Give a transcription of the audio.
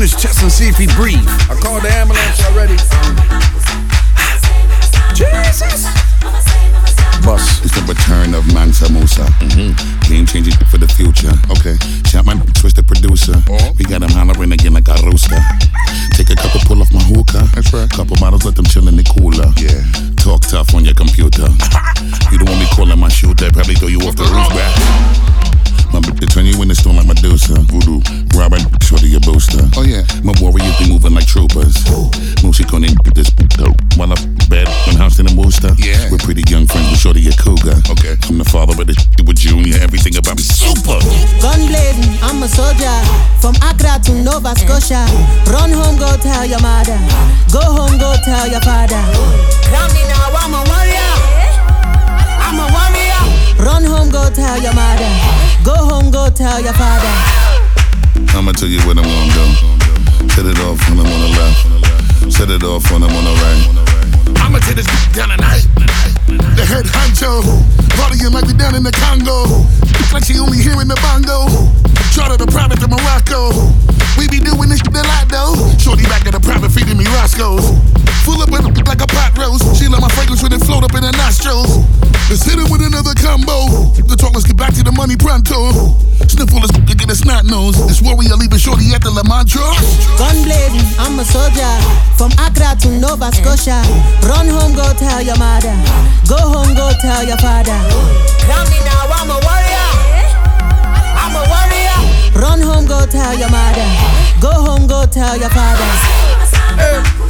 his chest and see if he breathe. I called the ambulance already. Jesus. Bus. It's the return of Mansa Musa. Game changing for the future. Okay. Shot my twisted producer. We got him hollering again like a rooster. Take a couple, pull off my hookah. That's right. Couple bottles, let them chill in the cooler. Yeah. Talk tough on your computer. You don't want me calling my shooter. Probably throw you off the roof back. My bitch turn you in the stone like Medusa. Voodoo. Robin, shorty a booster. Oh yeah. My warriors be moving like troopers. Moosey couldn't get this dope. While I'm bad and house in a booster. Yeah. We're pretty young friends with shorty a cougar. Okay. I'm the father of the with Junior. Everything about me super. Gun blazing, I'm a soldier. From Accra to Nova Scotia. Run home, go tell your mother. Go home, go tell your father. Tell me now, I'm a warrior. I'm a warrior. Run home, go tell your mother. Go home, go tell your father. I'ma tell you what I'm gonna do. Set it off when I'm on the left. Set it off when I'm on the right. I'ma take this down tonight. The head honcho, partying like we down in the Congo. Like she only hearing the bongo. Charter the private to Morocco. We be doing this shit a lot though. Shorty back at the private feeding me Roscoe's. Full up with like a pot roast. She let my fragrance when it float up in her nostrils. Let's hit it with another combo. The talk, let's get back to the money pronto. Sniffle this to get a snot nose. This warrior leaving shorty at the La Mantra. Gun blazing, I'm a soldier. From Accra to Nova Scotia. Run home, go tell your mother. Go home, go tell your father. Tell me now, I'm a warrior. I'm a warrior. Run home, go tell your mother. Go home, go tell your father. Hey.